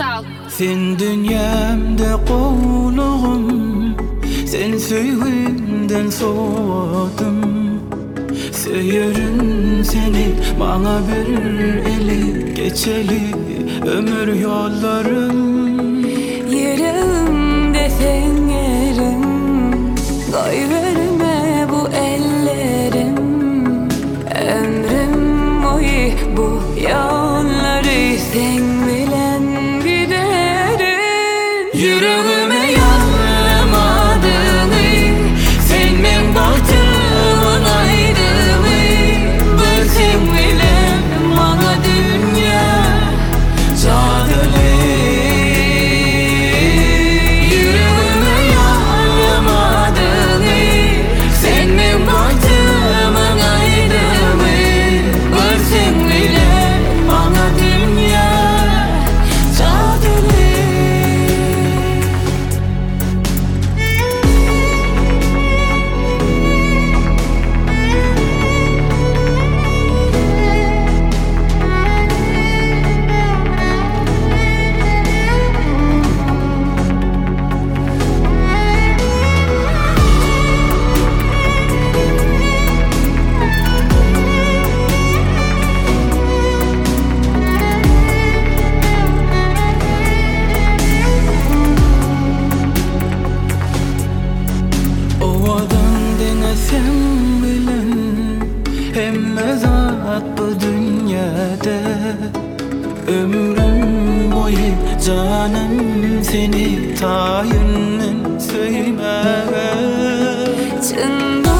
Portal. Sen dünyamda qolug'um, sen söygünden soğudum. Söyürüm seni bana bir eli geçeli ömür yollarım. Yüreğimde sen yerim, koyverme bu ellerim. Ömrüm boyu bu yolları sen bilen giderim. Yüreğime yanmadığını, sen men bahtımın aydını. Bilsen bile bana dünya cadeli. Yüreğime yanmadığını, sen men bahtımın aydını. Bilsen bile bana dünya cadeli. Sen bilen hemme zat bu dünyada. Ömrüm boyu canım seni tayinlen söymege.